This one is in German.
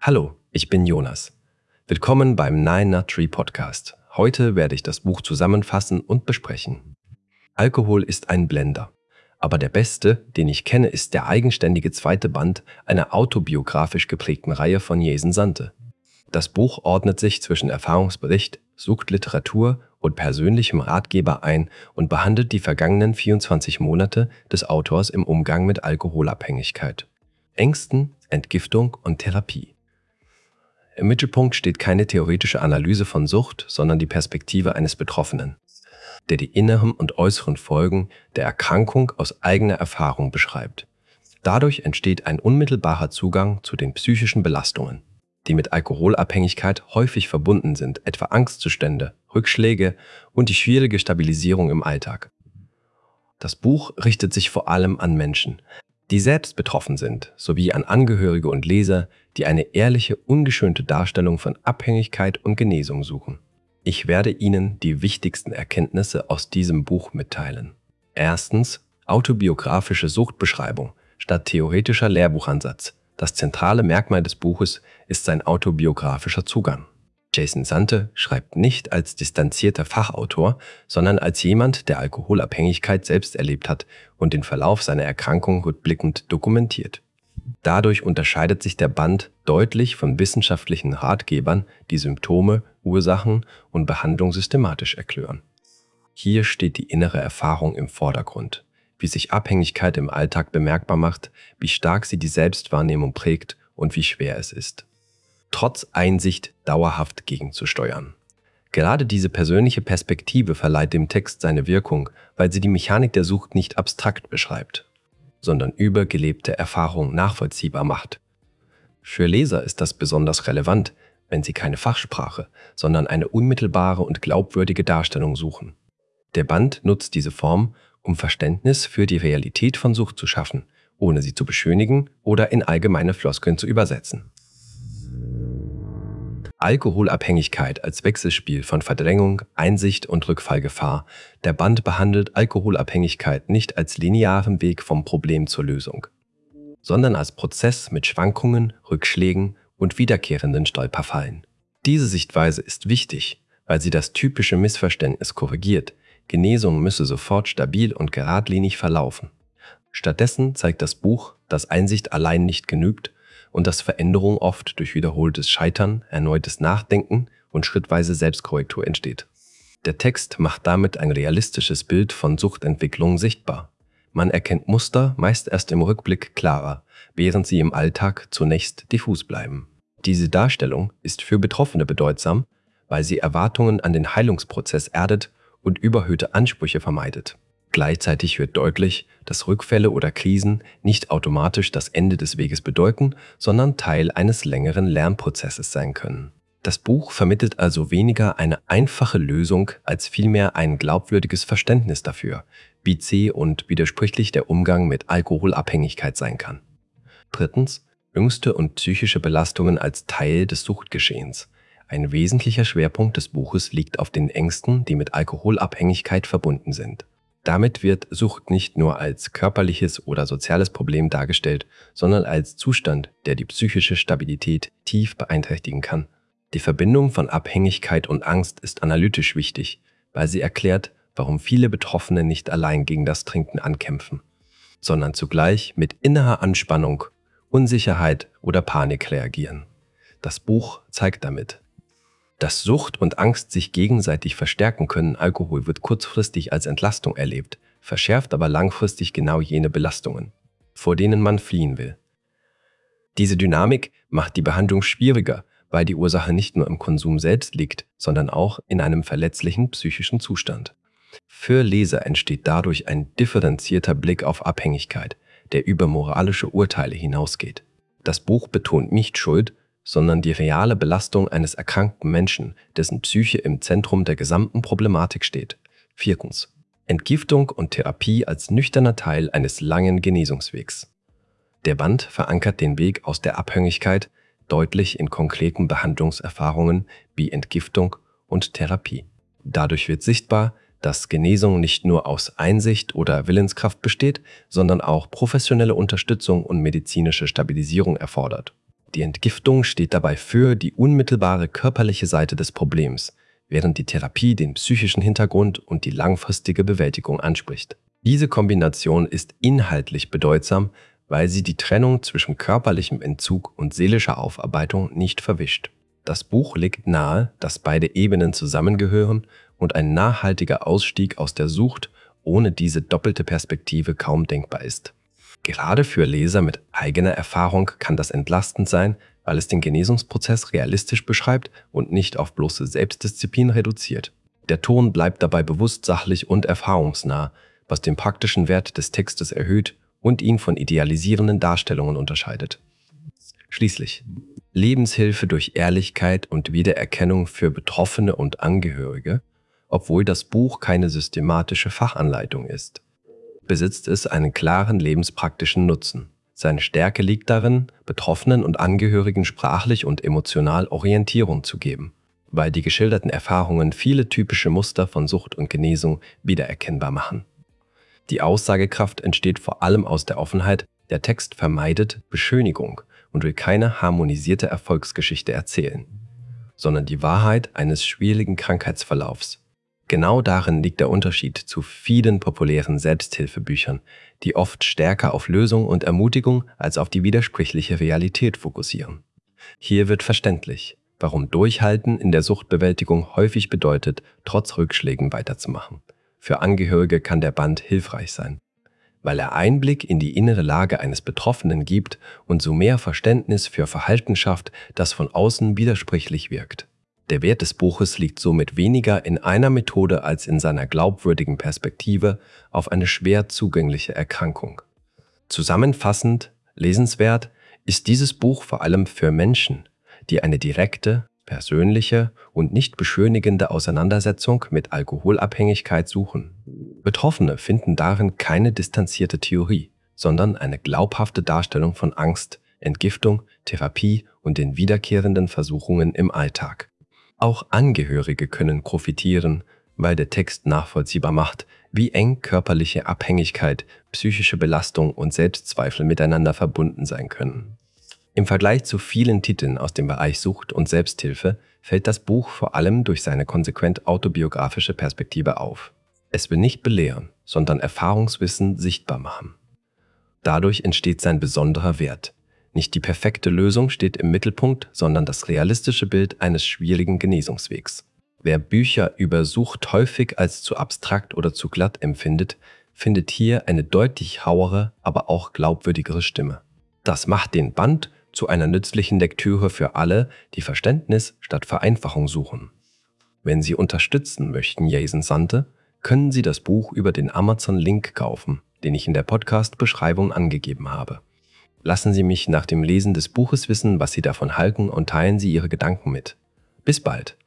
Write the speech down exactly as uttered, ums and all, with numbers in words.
Hallo, ich bin Jonas. Willkommen beim Nine Nut Tree Podcast. Heute werde ich das Buch zusammenfassen und besprechen. Alkohol ist ein Blender. Aber der beste, den ich kenne, ist der eigenständige zweite Band einer autobiografisch geprägten Reihe von Jason Sante. Das Buch ordnet sich zwischen Erfahrungsbericht, Suchtliteratur und persönlichem Ratgeber ein und behandelt die vergangenen vierundzwanzig Monate des Autors im Umgang mit Alkoholabhängigkeit, Ängsten, Entgiftung und Therapie. Im Mittelpunkt steht keine theoretische Analyse von Sucht, sondern die Perspektive eines Betroffenen, der die inneren und äußeren Folgen der Erkrankung aus eigener Erfahrung beschreibt. Dadurch entsteht ein unmittelbarer Zugang zu den psychischen Belastungen, die mit Alkoholabhängigkeit häufig verbunden sind, etwa Angstzustände, Rückschläge und die schwierige Stabilisierung im Alltag. Das Buch richtet sich vor allem an Menschen, die selbst betroffen sind, sowie an Angehörige und Leser, die eine ehrliche, ungeschönte Darstellung von Abhängigkeit und Genesung suchen. Ich werde Ihnen die wichtigsten Erkenntnisse aus diesem Buch mitteilen. Erstens, autobiografische Suchtbeschreibung statt theoretischer Lehrbuchansatz. Das zentrale Merkmal des Buches ist sein autobiografischer Zugang. Jason Sante schreibt nicht als distanzierter Fachautor, sondern als jemand, der Alkoholabhängigkeit selbst erlebt hat und den Verlauf seiner Erkrankung rückblickend dokumentiert. Dadurch unterscheidet sich der Band deutlich von wissenschaftlichen Ratgebern, die Symptome, Ursachen und Behandlung systematisch erklären. Hier steht die innere Erfahrung im Vordergrund, wie sich Abhängigkeit im Alltag bemerkbar macht, wie stark sie die Selbstwahrnehmung prägt und wie schwer es ist, trotz Einsicht dauerhaft gegenzusteuern. Gerade diese persönliche Perspektive verleiht dem Text seine Wirkung, weil sie die Mechanik der Sucht nicht abstrakt beschreibt, sondern über gelebte Erfahrung nachvollziehbar macht. Für Leser ist das besonders relevant, wenn sie keine Fachsprache, sondern eine unmittelbare und glaubwürdige Darstellung suchen. Der Band nutzt diese Form, um Verständnis für die Realität von Sucht zu schaffen, ohne sie zu beschönigen oder in allgemeine Floskeln zu übersetzen. Alkoholabhängigkeit als Wechselspiel von Verdrängung, Einsicht und Rückfallgefahr. Der Band behandelt Alkoholabhängigkeit nicht als linearen Weg vom Problem zur Lösung, sondern als Prozess mit Schwankungen, Rückschlägen und wiederkehrenden Stolperfallen. Diese Sichtweise ist wichtig, weil sie das typische Missverständnis korrigiert: Genesung müsse sofort stabil und geradlinig verlaufen. Stattdessen zeigt das Buch, dass Einsicht allein nicht genügt und dass Veränderung oft durch wiederholtes Scheitern, erneutes Nachdenken und schrittweise Selbstkorrektur entsteht. Der Text macht damit ein realistisches Bild von Suchtentwicklung sichtbar. Man erkennt Muster meist erst im Rückblick klarer, während sie im Alltag zunächst diffus bleiben. Diese Darstellung ist für Betroffene bedeutsam, weil sie Erwartungen an den Heilungsprozess erdet und überhöhte Ansprüche vermeidet. Gleichzeitig wird deutlich, dass Rückfälle oder Krisen nicht automatisch das Ende des Weges bedeuten, sondern Teil eines längeren Lernprozesses sein können. Das Buch vermittelt also weniger eine einfache Lösung als vielmehr ein glaubwürdiges Verständnis dafür, wie zäh und widersprüchlich der Umgang mit Alkoholabhängigkeit sein kann. Drittens, Ängste und psychische Belastungen als Teil des Suchtgeschehens. Ein wesentlicher Schwerpunkt des Buches liegt auf den Ängsten, die mit Alkoholabhängigkeit verbunden sind. Damit wird Sucht nicht nur als körperliches oder soziales Problem dargestellt, sondern als Zustand, der die psychische Stabilität tief beeinträchtigen kann. Die Verbindung von Abhängigkeit und Angst ist analytisch wichtig, weil sie erklärt, warum viele Betroffene nicht allein gegen das Trinken ankämpfen, sondern zugleich mit innerer Anspannung, Unsicherheit oder Panik reagieren. Das Buch zeigt damit, dass Sucht und Angst sich gegenseitig verstärken können. Alkohol wird kurzfristig als Entlastung erlebt, verschärft aber langfristig genau jene Belastungen, vor denen man fliehen will. Diese Dynamik macht die Behandlung schwieriger, weil die Ursache nicht nur im Konsum selbst liegt, sondern auch in einem verletzlichen psychischen Zustand. Für Leser entsteht dadurch ein differenzierter Blick auf Abhängigkeit, der über moralische Urteile hinausgeht. Das Buch betont nicht Schuld, sondern die reale Belastung eines erkrankten Menschen, dessen Psyche im Zentrum der gesamten Problematik steht. Viertens. Entgiftung und Therapie als nüchterner Teil eines langen Genesungswegs. Der Band verankert den Weg aus der Abhängigkeit deutlich in konkreten Behandlungserfahrungen wie Entgiftung und Therapie. Dadurch wird sichtbar, dass Genesung nicht nur aus Einsicht oder Willenskraft besteht, sondern auch professionelle Unterstützung und medizinische Stabilisierung erfordert. Die Entgiftung steht dabei für die unmittelbare körperliche Seite des Problems, während die Therapie den psychischen Hintergrund und die langfristige Bewältigung anspricht. Diese Kombination ist inhaltlich bedeutsam, weil sie die Trennung zwischen körperlichem Entzug und seelischer Aufarbeitung nicht verwischt. Das Buch legt nahe, dass beide Ebenen zusammengehören und ein nachhaltiger Ausstieg aus der Sucht ohne diese doppelte Perspektive kaum denkbar ist. Gerade für Leser mit eigener Erfahrung kann das entlastend sein, weil es den Genesungsprozess realistisch beschreibt und nicht auf bloße Selbstdisziplin reduziert. Der Ton bleibt dabei bewusst sachlich und erfahrungsnah, was den praktischen Wert des Textes erhöht und ihn von idealisierenden Darstellungen unterscheidet. Schließlich Lebenshilfe durch Ehrlichkeit und Wiedererkennung für Betroffene und Angehörige, obwohl das Buch keine systematische Fachanleitung ist, besitzt es einen klaren lebenspraktischen Nutzen. Seine Stärke liegt darin, Betroffenen und Angehörigen sprachlich und emotional Orientierung zu geben, weil die geschilderten Erfahrungen viele typische Muster von Sucht und Genesung wiedererkennbar machen. Die Aussagekraft entsteht vor allem aus der Offenheit, der Text vermeidet Beschönigung und will keine harmonisierte Erfolgsgeschichte erzählen, sondern die Wahrheit eines schwierigen Krankheitsverlaufs. Genau darin liegt der Unterschied zu vielen populären Selbsthilfebüchern, die oft stärker auf Lösung und Ermutigung als auf die widersprüchliche Realität fokussieren. Hier wird verständlich, warum Durchhalten in der Suchtbewältigung häufig bedeutet, trotz Rückschlägen weiterzumachen. Für Angehörige kann der Band hilfreich sein, weil er Einblick in die innere Lage eines Betroffenen gibt und so mehr Verständnis für Verhalten schafft, das von außen widersprüchlich wirkt. Der Wert des Buches liegt somit weniger in einer Methode als in seiner glaubwürdigen Perspektive auf eine schwer zugängliche Erkrankung. Zusammenfassend, lesenswert ist dieses Buch vor allem für Menschen, die eine direkte, persönliche und nicht beschönigende Auseinandersetzung mit Alkoholabhängigkeit suchen. Betroffene finden darin keine distanzierte Theorie, sondern eine glaubhafte Darstellung von Angst, Entgiftung, Therapie und den wiederkehrenden Versuchungen im Alltag. Auch Angehörige können profitieren, weil der Text nachvollziehbar macht, wie eng körperliche Abhängigkeit, psychische Belastung und Selbstzweifel miteinander verbunden sein können. Im Vergleich zu vielen Titeln aus dem Bereich Sucht und Selbsthilfe fällt das Buch vor allem durch seine konsequent autobiografische Perspektive auf. Es will nicht belehren, sondern Erfahrungswissen sichtbar machen. Dadurch entsteht sein besonderer Wert. Nicht die perfekte Lösung steht im Mittelpunkt, sondern das realistische Bild eines schwierigen Genesungswegs. Wer Bücher über Sucht häufig als zu abstrakt oder zu glatt empfindet, findet hier eine deutlich rauere, aber auch glaubwürdigere Stimme. Das macht den Band zu einer nützlichen Lektüre für alle, die Verständnis statt Vereinfachung suchen. Wenn Sie unterstützen möchten, Jason Sante, können Sie das Buch über den Amazon-Link kaufen, den ich in der Podcast-Beschreibung angegeben habe. Lassen Sie mich nach dem Lesen des Buches wissen, was Sie davon halten und teilen Sie Ihre Gedanken mit. Bis bald!